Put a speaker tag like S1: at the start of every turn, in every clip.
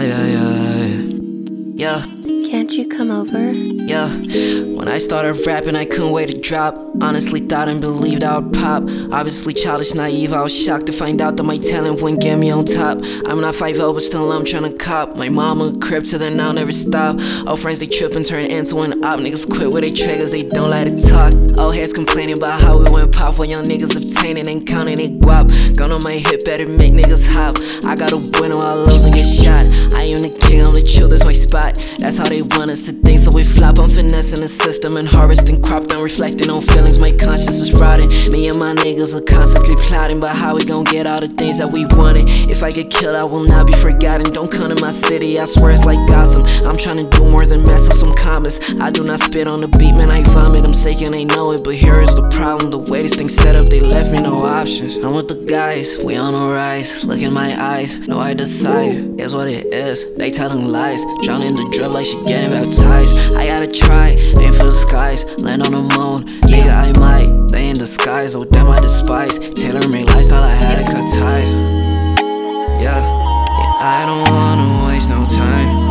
S1: Yeah.
S2: Can't you come over?
S1: Yeah, when I started rapping, I couldn't wait to drop. Honestly thought and believed I would pop. Obviously childish, naive, I was shocked to find out that my talent wouldn't get me on top. I'm not 5'0", but still I'm tryna cop. My mama a crib to then I'll never stop. All friends they trip and turn into an op. Niggas quit with they triggers, they don't like to talk. Old heads complaining about how we went pop, while young niggas obtaining and counting they guap. Gun on my hip, better make niggas hop. I got a winner while I lose and get shot. I am the king, I'm the chill, that's my spot. That's how they want us to think, so we flop. I'm finessing the system and harvesting crop, then reflecting on feelings. My conscience is rotting. Me and my niggas are constantly plotting about how we gon' get all the things that we wanted. If I get killed, I will not be forgotten. Don't come to my city, I swear it's like Gotham. I'm trying to do more than mess with some commas. I do not spit on the beat, man, I vomit. I'm sick and they know it, but here is the problem. The way this thing set up, they left me no options. I'm with the guys, we on the rise. Look in my eyes, no I decide. It's what it is, they telling lies. Drowning in the drip like she getting baptized. I gotta try, aim for the skies, land on the moon. Nigga, I might, they in disguise. Oh damn, I despise tailor-made lifestyle, I had to cut ties. Yeah, I don't wanna waste no time.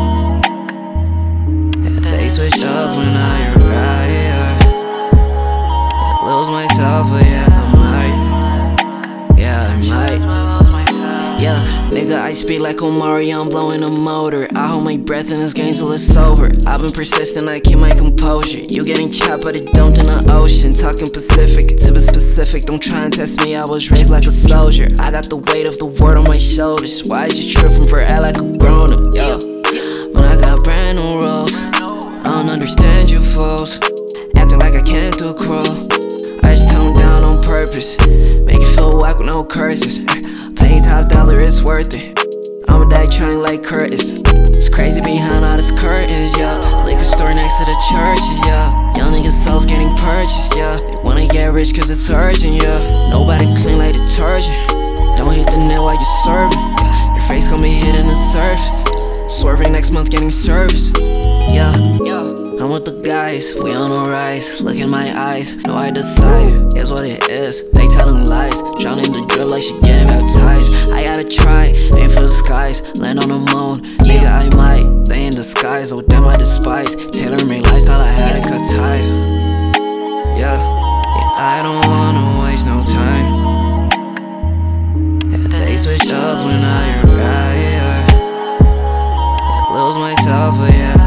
S1: They switched up when I arrived. Lose myself, but yeah, I might. Yeah, I might. Yeah, nigga, I speak like Omari, I'm blowing a motor. I hold my breath in this game till it's sober. I've been persistent, I keep my composure. You getting chopped, but it dumped in the ocean. Talking Pacific, to be specific, don't try and test me, I was raised like a soldier. I got the weight of the world on my shoulders. Why is you tripping for act like a grown up, yo? When I got brand new roles, I don't understand you fools. Acting like I can't do a crawl. I just tone down on purpose, make it feel whack with no curses. Paying top dollar, it's worth it. I'ma die trying like Curtis. It's crazy behind all these curtains, yeah. Liquor store next to the churches, yeah. Young niggas' souls getting purchased, yeah. They wanna get rich cause it's urgent, yeah. Nobody clean like detergent. Don't hit the net while you serving, yeah. Your face gon' be hitting the surface. Swerving next month getting service, yeah. I'm with the guys, we on the rise. Look in my eyes, no I decide. It's what it is, they telling lies. Drowning in the drip like she getting baptized. I gotta try, aim for the skies, land on the moon. Nigga, I might, they in disguise. Oh damn, I despise tailor-made lifestyle, I had to cut ties. Yeah, I don't wanna waste no time. They switched up when I arrived. Lose myself, but yeah,